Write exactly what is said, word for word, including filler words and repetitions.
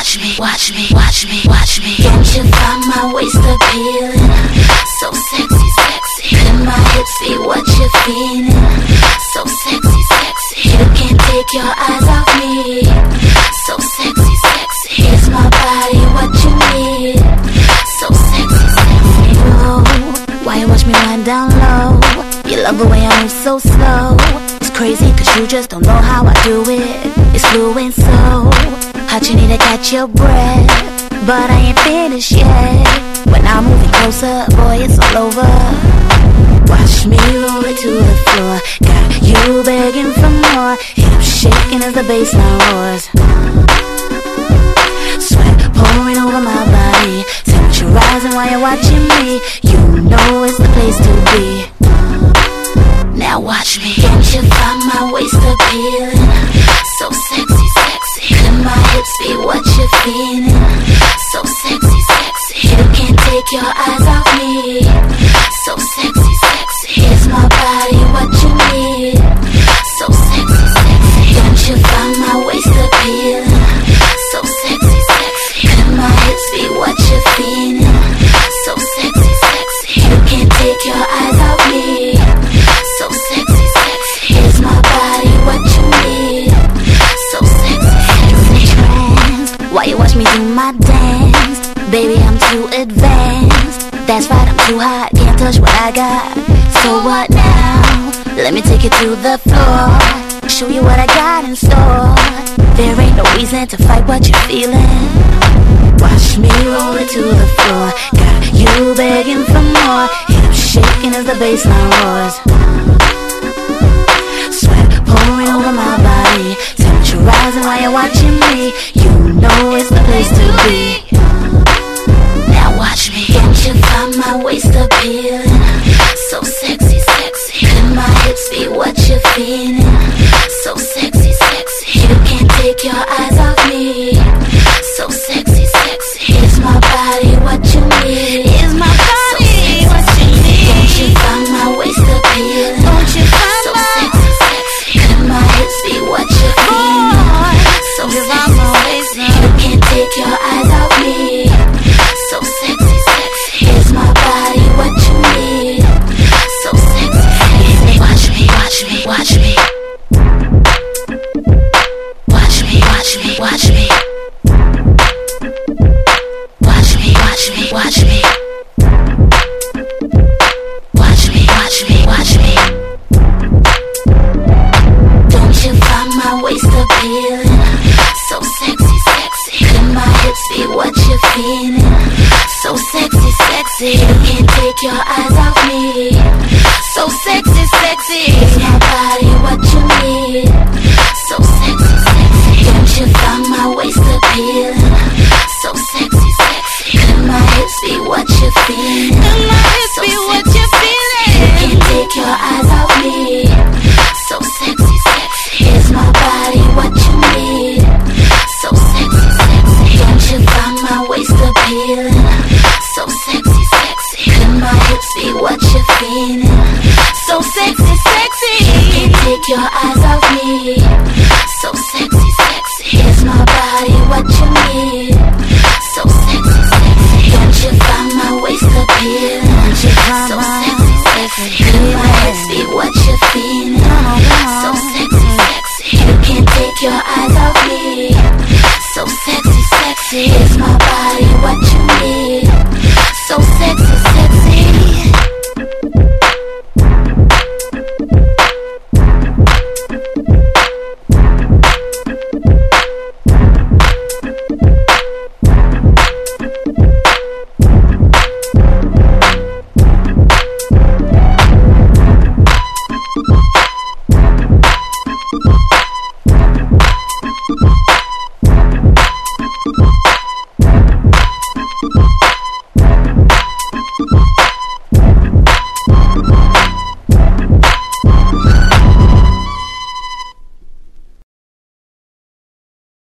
watch me, watch me, watch me, watch me. Don't you find my waist appealing? So sexy, sexy. Can my hips be what you're feeling? So sexy, sexy. You can't take your eyes off me. So sexy, sexy. Here's my body, what you need. So sexy, sexy. Whoa, why you watch me wind down low? You love the way I move so slow. It's crazy cause you just don't know how I do it. It's fluent so hot you need to catch your breath. But I ain't finished yet. When I'm moving closer, boy, it's all over. Watch me roll it to the floor. Got you begging for more. Hips shaking as the bassline roars. Sweat pouring over my body. Temperature rising while you're watching me. You know it's the place to be. Now watch me. Don't you find my waist appealing? So sexy, sexy. Can my hips be what you're feeling? So sexy, sexy. You can't take your eyes off me. So sexy, sexy. Here's my body, what you need. So sexy, sexy. Don't you find my waist appealing? So sexy, sexy. Can my hips be what you're feeling? So sexy, sexy. You can't take your eyes off me. So sexy, sexy. Here's my body, what you need. So sexy, sexy. Trance. Why you watch me do my dance? Baby, I'm too advanced. That's right, I'm too hot. Can't touch what I got. So what now? Let me take you to the floor. Show you what I got in store. There ain't no reason to fight what you're feeling. Watch me roll it to the floor. Got you begging for more. Hips shaking as the bassline roars. Sweat pouring over my body. Temperature rising while you're watching me. You know it's the place to be. Now watch me. Don't you find my waist appealing? So sexy, sexy. Can my hips be what you're feeling? So sexy, sexy. You can't take your eyes off me. So sexy, sexy. Here's my body, what you need. Here's my body, so what you need. Don't you find my waist appealing? Don't you find so my sexy, sexy. Can my hips be what you're feeling? So sexy, sexy. You can't take your eyes off me. So sexy, sexy. Here's my body, what you need. So sexy, sexy. Watch me, watch me, watch me. Watch me, watch me, watch me. Watch me, watch me, watch me. Watch me, watch me, watch me. Don't you find my waist appealing? So sexy, sexy. Can my hips be what you're feeling? So sexy, sexy. You can't take your eyes off me. So sexy, sexy. Here's my body, what you need. So sexy, sexy. Don't you find my waist appealing? So sexy, sexy. Can my hips be what you're feeling? Can my hips so be sexy, what you're feeling? You can't take your eyes off me. So sexy, sexy. Here's my body, what you need. So sexy, sexy. Don't you find my waist appealing? So sexy, sexy. Can my hips be what you're feeling? So sexy, sexy. You can't take your eyes